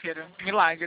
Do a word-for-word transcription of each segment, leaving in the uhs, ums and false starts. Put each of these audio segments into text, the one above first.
Mentira. Milagre.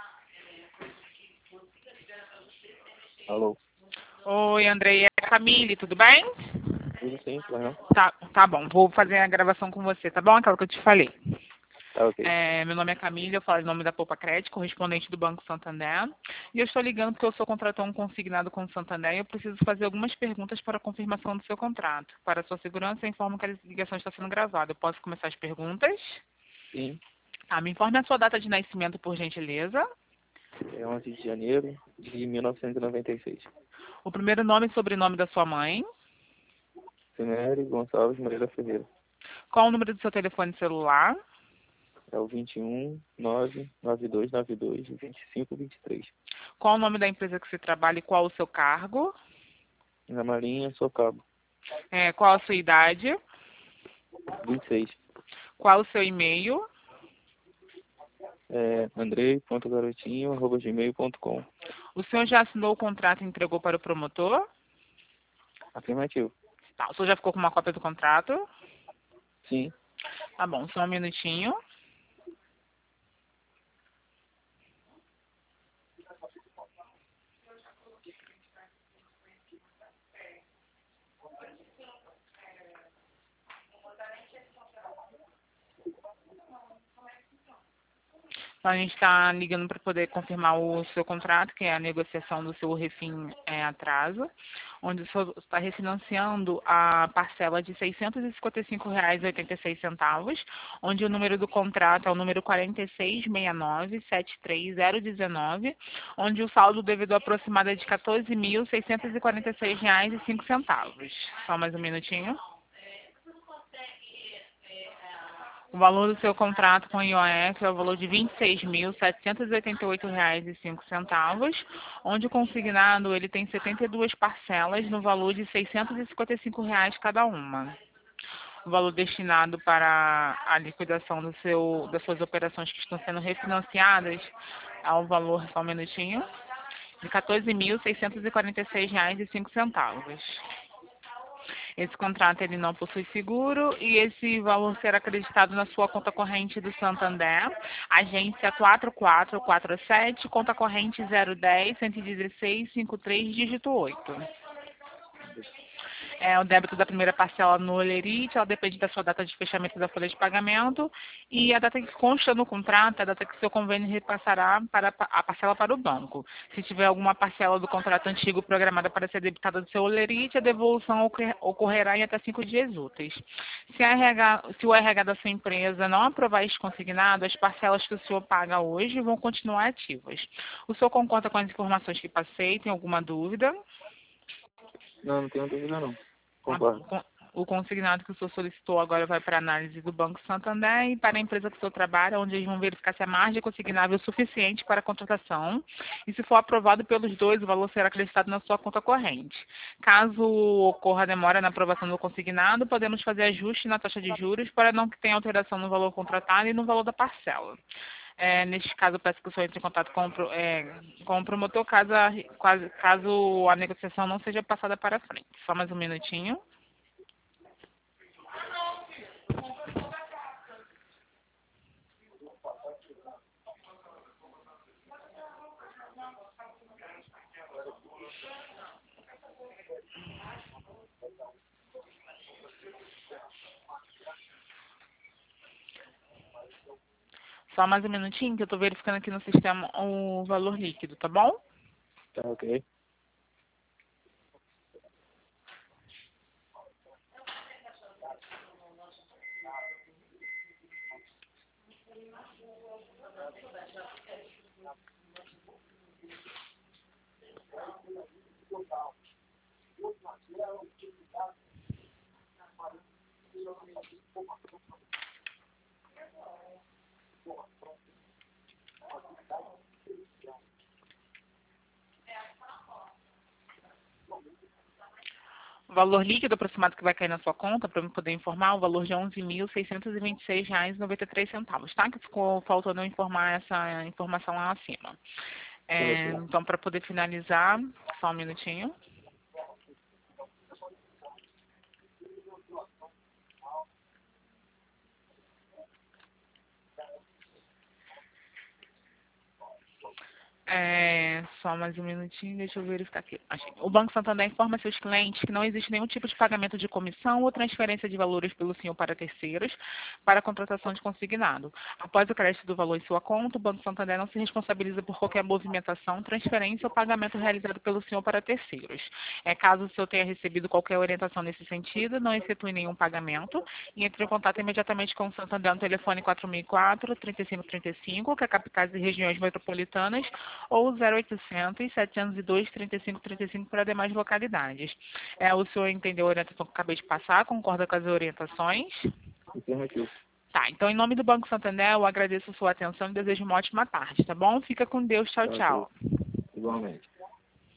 Alô? Oi, Andrei. É Camille, tudo bem? Tudo sim, claro. Não? Tá, tá bom. Vou fazer a gravação com você, tá bom? Aquela que eu te falei. Tá ok. É, meu nome é Camille, eu falo em nome da Poupa Crédito, correspondente do Banco Santander. E eu estou ligando porque eu sou contratante consignado com o Santander e eu preciso fazer algumas perguntas para a confirmação do seu contrato. Para a sua segurança, eu informo que a ligação está sendo gravada. Eu posso começar as perguntas? Sim, Tá, me informe a sua data de nascimento, por gentileza. é onze de janeiro de mil novecentos e noventa e seis. O primeiro nome e sobrenome da sua mãe. Cinério Gonçalves Moreira Ferreira. Qual o número do seu telefone celular? É o vinte e um, nove, nove dois nove dois, vinte e cinco, vinte e três. Qual o nome da empresa que você trabalha e qual o seu cargo? Na Marinha, sou cabo. É, qual a sua idade? vinte e seis. Qual o seu e-mail? É andrei ponto garotinho arroba gmail ponto com. O senhor já assinou o contrato e entregou para o promotor? Afirmativo. Tá, o senhor já ficou com uma cópia do contrato? Sim. Tá bom, só um minutinho. Então, a gente está ligando para poder confirmar o seu contrato, que é a negociação do seu refim é, atraso, onde o senhor está refinanciando a parcela de seiscentos e cinquenta e cinco reais e oitenta e seis centavos, onde o número do contrato é o número quatro seis seis nove sete três zero um nove, onde o saldo devedor aproximado é de quatorze mil seiscentos e quarenta e seis reais e cinco centavos. Só mais um minutinho. O valor do seu contrato com o I O F é o valor de vinte e seis mil setecentos e oitenta e oito reais e cinco centavos, onde o consignado ele tem setenta e duas parcelas no valor de seiscentos e cinquenta e cinco reais cada uma. O valor destinado para a liquidação do seu, das suas operações que estão sendo refinanciadas é o valor, só um minutinho, de quatorze mil seiscentos e quarenta e seis reais e cinco centavos. Esse contrato ele não possui seguro e esse valor será acreditado na sua conta corrente do Santander, agência quatro quatro quatro sete, conta corrente zero um zero, cento e dezesseis, cinquenta e três, dígito oito. É, o débito da primeira parcela no Olerite, ela depende da sua data de fechamento da folha de pagamento e a data que consta no contrato é a data que o seu convênio repassará para a parcela para o banco. Se tiver alguma parcela do contrato antigo programada para ser debitada do seu Olerite, a devolução ocorrerá em até cinco dias úteis. Se, a R H, se o R H da sua empresa não aprovar este consignado, as parcelas que o senhor paga hoje vão continuar ativas. O senhor concorda com as informações que passei? Tem alguma dúvida? Não, não tenho dúvida não. A- Concordo. con- O consignado que o senhor solicitou agora vai para análise do Banco Santander e para a empresa que o senhor trabalha, onde eles vão verificar se a margem consignável é suficiente para a contratação. E se for aprovado pelos dois, o valor será acreditado na sua conta corrente. Caso ocorra demora na aprovação do consignado, podemos fazer ajuste na taxa de juros para não que tenha alteração no valor contratado e no valor da parcela. É, neste caso, eu peço que o senhor entre em contato com o, pro- é, com o promotor caso a, caso caso a negociação não seja passada para frente. Só mais um minutinho. Só mais um minutinho que eu estou verificando aqui no sistema o valor líquido, tá bom? Tá ok. O valor líquido aproximado que vai cair na sua conta, para eu poder informar, o valor de onze mil seiscentos e vinte e seis reais e noventa e três centavos, tá? Que ficou faltando eu informar essa informação lá acima. Tá É, ok. então, para poder finalizar, só um minutinho. É, só mais um minutinho, deixa eu verificar aqui. Achei. O Banco Santander informa seus clientes que não existe nenhum tipo de pagamento de comissão ou transferência de valores pelo senhor para terceiros para a contratação de consignado. Após o crédito do valor em sua conta, o Banco Santander não se responsabiliza por qualquer movimentação, transferência ou pagamento realizado pelo senhor para terceiros. É, caso o senhor tenha recebido qualquer orientação nesse sentido, não efetue nenhum pagamento e entre em contato imediatamente com o Santander no telefone quatro mil e quatro, trinta e cinco trinta e cinco, que é capitais e regiões metropolitanas, ou zero oitocentos, setecentos e dois, trinta e cinco trinta e cinco para demais localidades. É, o senhor entendeu a orientação que eu acabei de passar? Concorda com as orientações? Afirmativo. Tá, então em nome do Banco Santander, eu agradeço a sua atenção e desejo uma ótima tarde, tá bom? Fica com Deus, tchau, Tá, ok. tchau. Igualmente.